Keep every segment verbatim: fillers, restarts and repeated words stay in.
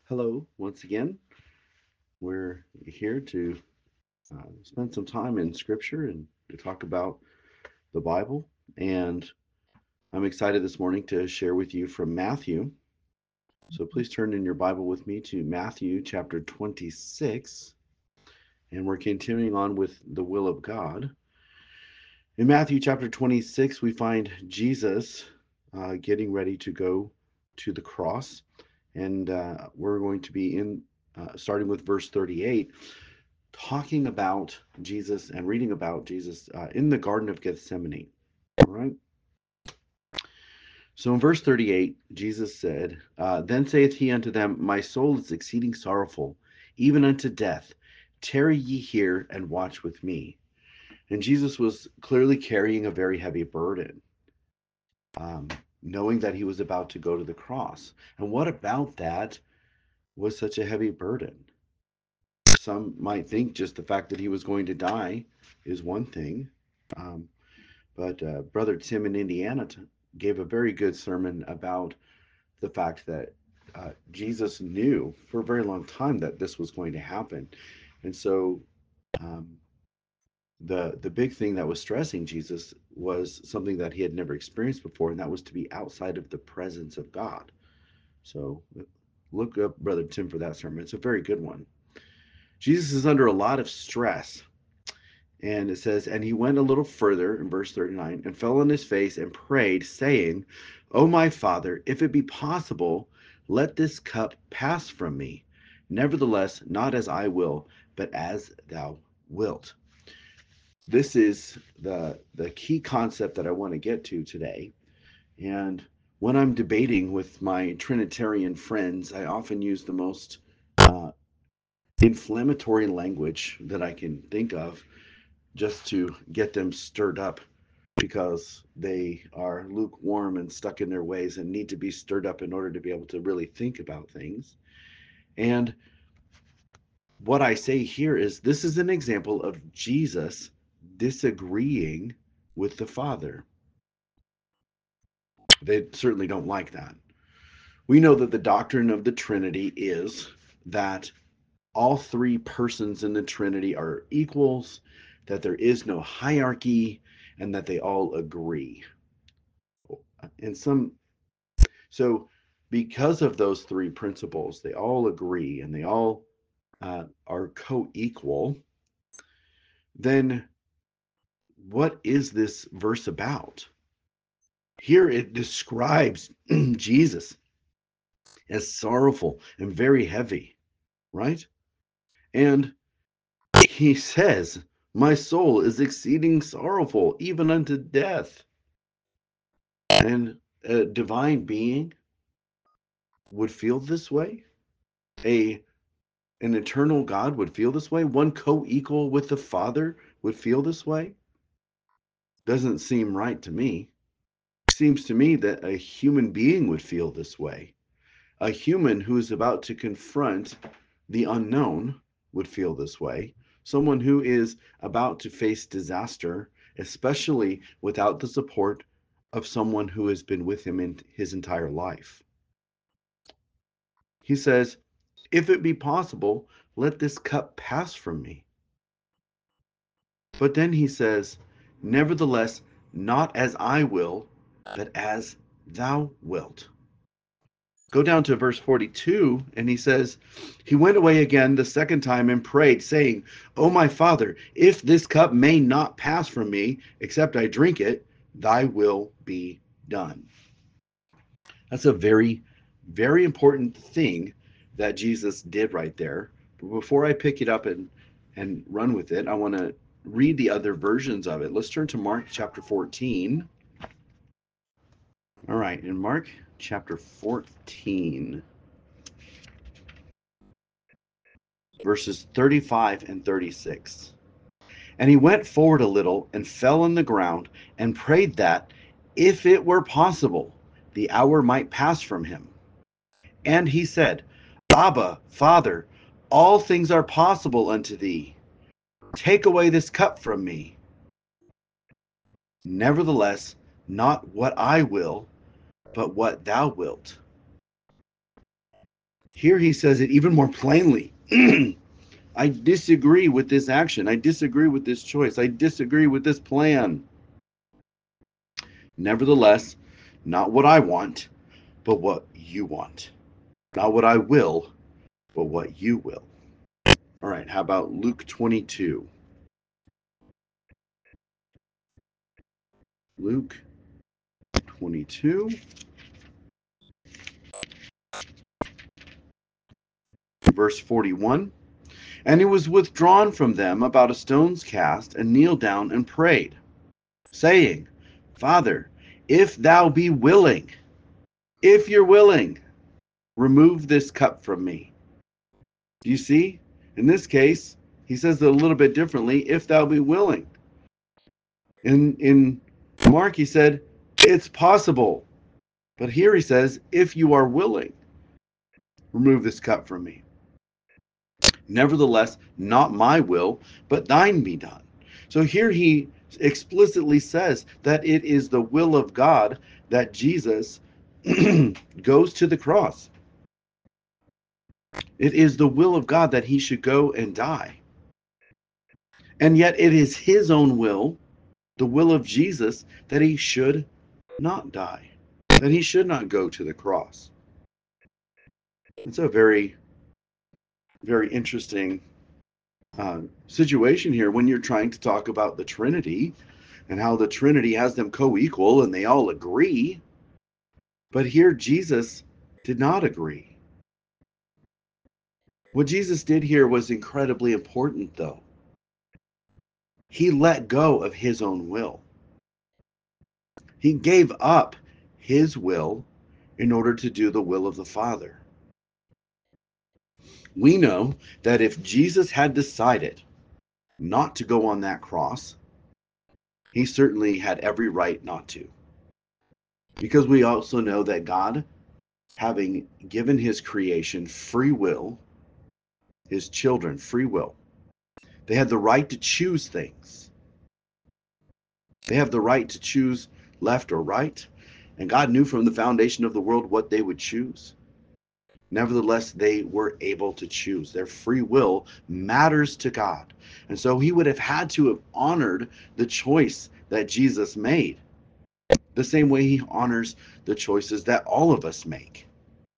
Hello, once again. We're here to uh, spend some time in Scripture and to talk about the Bible. And I'm excited this morning to share with you from Matthew. So please turn in your Bible with me to Matthew chapter twenty-six. And we're continuing on with the will of God. In Matthew chapter twenty-six, we find Jesus uh, getting ready to go to the cross. And uh, we're going to be in uh, starting with verse thirty-eight, talking about Jesus and reading about Jesus uh, in the Garden of Gethsemane. All right. So in verse thirty-eight, Jesus said, uh, Then saith he unto them, My soul is exceeding sorrowful, even unto death. Tarry ye here and watch with me. And Jesus was clearly carrying a very heavy burden, um, knowing that he was about to go to the cross. And what about that was such a heavy burden? Some might think just the fact that he was going to die is one thing. Um, but uh, Brother Tim in Indiana t- gave a very good sermon about the fact that uh, Jesus knew for a very long time that this was going to happen. And so um, the the big thing that was stressing Jesus was something that he had never experienced before, and that was to be outside of the presence of God. So look up Brother Tim for that sermon. It's a very good one. Jesus is under a lot of stress. And it says, And he went a little further in verse thirty-nine and fell on his face and prayed, saying, O my Father, if it be possible, let this cup pass from me. Nevertheless, not as I will, but as thou wilt. This is the, the key concept that I want to get to today. And when I'm debating with my Trinitarian friends, I often use the most uh, inflammatory language that I can think of just to get them stirred up because they are lukewarm and stuck in their ways and need to be stirred up in order to be able to really think about things. And what I say here is this is an example of Jesus disagreeing with the Father. They certainly don't like that. We know that the doctrine of the Trinity is that all three persons in the Trinity are equals, that there is no hierarchy, and that they all agree. And some so because of those three principles, they all agree and they all uh, are co-equal. Then what is this verse about? Here it describes Jesus as sorrowful and very heavy, right? And he says, My soul is exceeding sorrowful, even unto death. And a divine being would feel this way. A an eternal God would feel this way. One co-equal with the Father would feel this way. Doesn't seem right to me. Seems to me that a human being would feel this way. A human who is about to confront the unknown would feel this way. Someone who is about to face disaster, especially without the support of someone who has been with him in his entire life. He says, If it be possible, let this cup pass from me. But then he says, Nevertheless, not as I will, but as thou wilt. Go down to verse forty-two, and he says, He went away again the second time and prayed, saying, O my Father, if this cup may not pass from me, except I drink it, thy will be done. That's a very, very important thing that Jesus did right there. But before I pick it up and, and run with it, I want to read the other versions of it. Let's turn to Mark chapter fourteen. All right, in Mark chapter fourteen, verses thirty-five and thirty-six. And he went forward a little and fell on the ground and prayed that, if it were possible, the hour might pass from him. And he said, Abba, Father, all things are possible unto thee. Take away this cup from me. Nevertheless, not what I will, but what thou wilt. Here he says it even more plainly. I disagree with this action. I disagree with this choice. I disagree with this plan. Nevertheless, not what I want, but what you want. Not what I will, but what you will. All right, how about Luke twenty-two? Luke twenty-two, verse forty-one. And he was withdrawn from them about a stone's cast, and kneeled down and prayed, saying, Father, if thou be willing, if you're willing, remove this cup from me. Do you see? In this case, he says it a little bit differently, if thou be willing. In, in Mark, he said, it's possible. But here he says, if you are willing, remove this cup from me. Nevertheless, not my will, but thine be done. So here he explicitly says that it is the will of God that Jesus goes to the cross. It is the will of God that he should go and die. And yet it is his own will, the will of Jesus, that he should not die, that he should not go to the cross. It's a very, very interesting uh, situation here when you're trying to talk about the Trinity and how the Trinity has them co-equal and they all agree. But here Jesus did not agree. What Jesus did here was incredibly important, though. He let go of his own will. He gave up his will in order to do the will of the Father. We know that if Jesus had decided not to go on that cross, he certainly had every right not to. Because we also know that God, having given his creation free will, his children free will, they had the right to choose things. They have the right to choose left or right. And God knew from the foundation of the world what they would choose. Nevertheless, they were able to choose. Their free will matters to God. And so he would have had to have honored the choice that Jesus made, the same way he honors the choices that all of us make.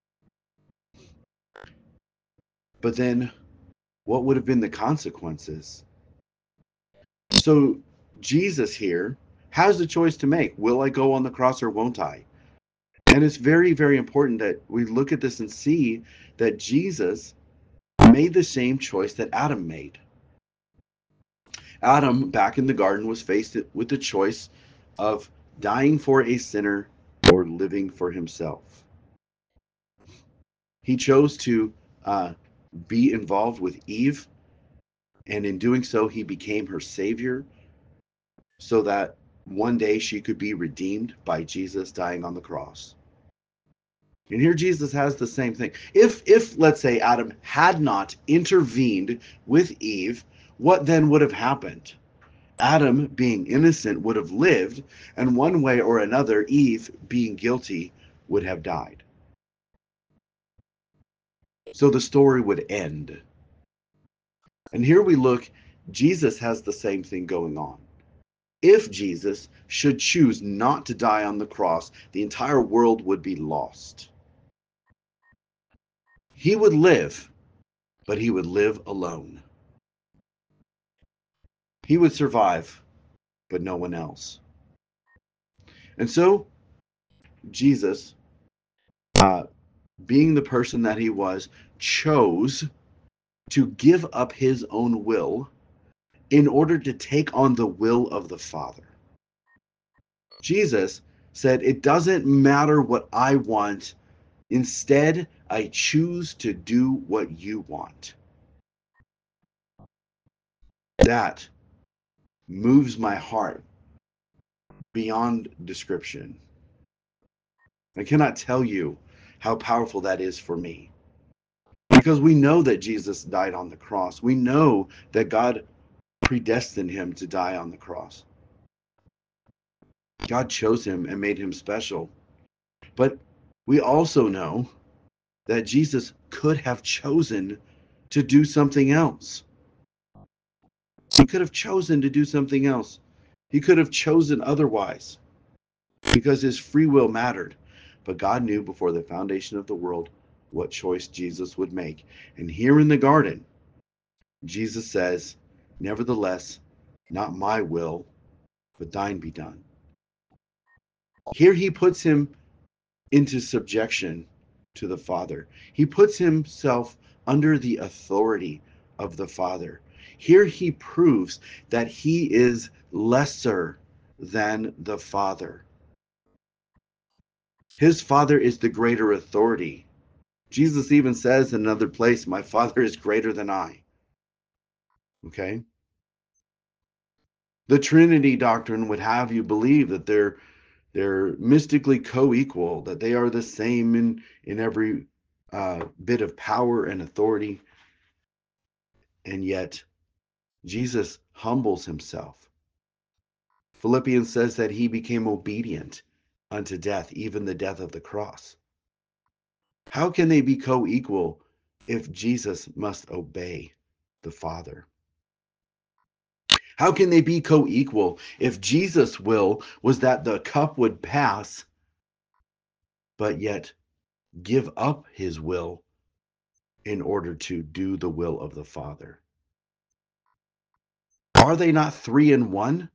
But then, what would have been the consequences? So, Jesus here has the choice to make. Will I go on the cross or won't I? And it's very, very important that we look at this and see that Jesus made the same choice that Adam made. Adam, back in the garden, was faced with the choice of dying for a sinner or living for himself. He chose to uh, be involved with Eve, and in doing so, he became her savior so that one day she could be redeemed by Jesus dying on the cross. And here Jesus has the same thing. If, if let's say, Adam had not intervened with Eve, what then would have happened? Adam, being innocent, would have lived, and one way or another, Eve, being guilty, would have died. So the story would end. And here we look, Jesus has the same thing going on. If Jesus should choose not to die on the cross, the entire world would be lost. He would live, but he would live alone. He would survive, but no one else. And so, Jesus, uh, being the person that he was, chose to give up his own will in order to take on the will of the Father. Jesus said, it doesn't matter what I want. Instead, I choose to do what you want. That moves my heart beyond description. I cannot tell you how powerful that is for me. Because we know that Jesus died on the cross. We know that God predestined him to die on the cross. God chose him and made him special. But we also know that Jesus could have chosen to do something else. He could have chosen to do something else. He could have chosen otherwise because his free will mattered. But God knew before the foundation of the world what choice Jesus would make. And here in the garden, Jesus says, nevertheless, not my will, but thine be done. Here he puts him into subjection to the Father. He puts himself under the authority of the Father. Here he proves that he is lesser than the Father. His Father is the greater authority. Jesus even says in another place, my Father is greater than I. Okay? The Trinity doctrine would have you believe that they're they're mystically co-equal, that they are the same in in every uh, bit of power and authority, and yet Jesus humbles himself. Philippians says that he became obedient unto death, even the death of the cross. How can they be co-equal if Jesus must obey the Father? How can they be co-equal if Jesus' will was that the cup would pass, but yet give up his will in order to do the will of the Father? Are they not three in one?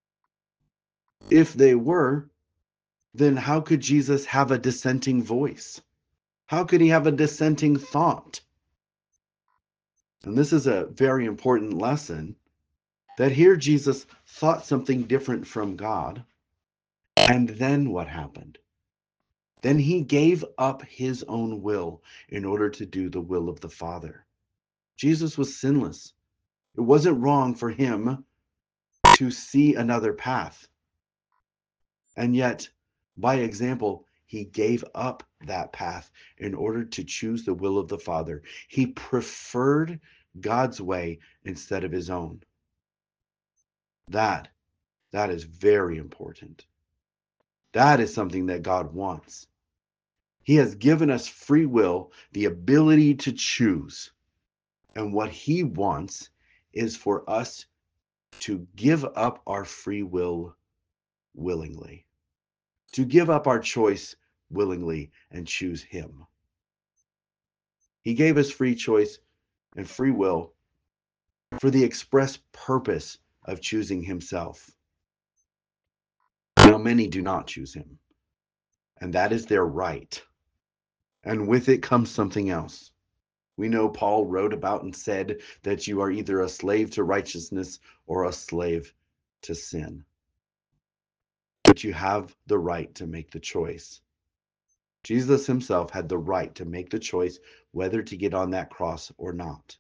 If they were, then how could Jesus have a dissenting voice? How could he have a dissenting thought? And this is a very important lesson, that here Jesus thought something different from God. And then what happened? Then he gave up his own will in order to do the will of the Father. Jesus was sinless. It wasn't wrong for him to see another path. And yet, by example, he gave up that path in order to choose the will of the Father. He preferred God's way instead of his own. That, that is very important. That is something that God wants. He has given us free will, the ability to choose. And what he wants is for us to give up our free will willingly, to give up our choice willingly and choose him. He gave us free choice and free will for the express purpose of choosing himself. Now, many do not choose him, and that is their right. And with it comes something else. We know Paul wrote about and said that you are either a slave to righteousness or a slave to sin. But you have the right to make the choice. Jesus himself had the right to make the choice whether to get on that cross or not.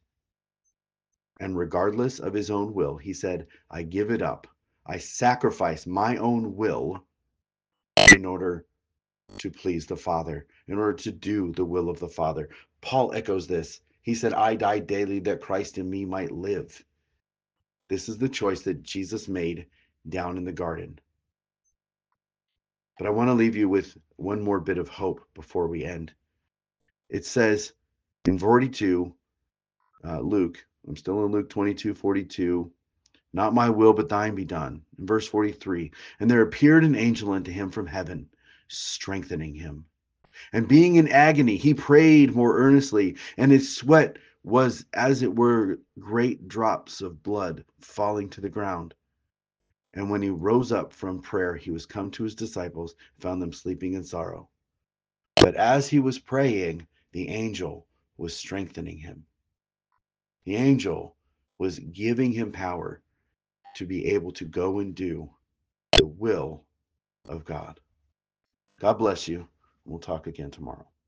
And regardless of his own will, he said, I give it up. I sacrifice my own will in order to please the Father, in order to do the will of the Father. Paul echoes this. He said, I die daily that Christ in me might live. This is the choice that Jesus made down in the garden. But I want to leave you with one more bit of hope before we end. It says in forty-two, uh, Luke, I'm still in Luke twenty-two, forty-two, not my will, but thine be done. In verse forty-three, and there appeared an angel unto him from heaven, strengthening him. And being in agony, he prayed more earnestly, and his sweat was as it were great drops of blood falling to the ground. And when he rose up from prayer, he was come to his disciples, found them sleeping in sorrow. But as he was praying, the angel was strengthening him. The angel was giving him power to be able to go and do the will of God. God bless you. We'll talk again tomorrow.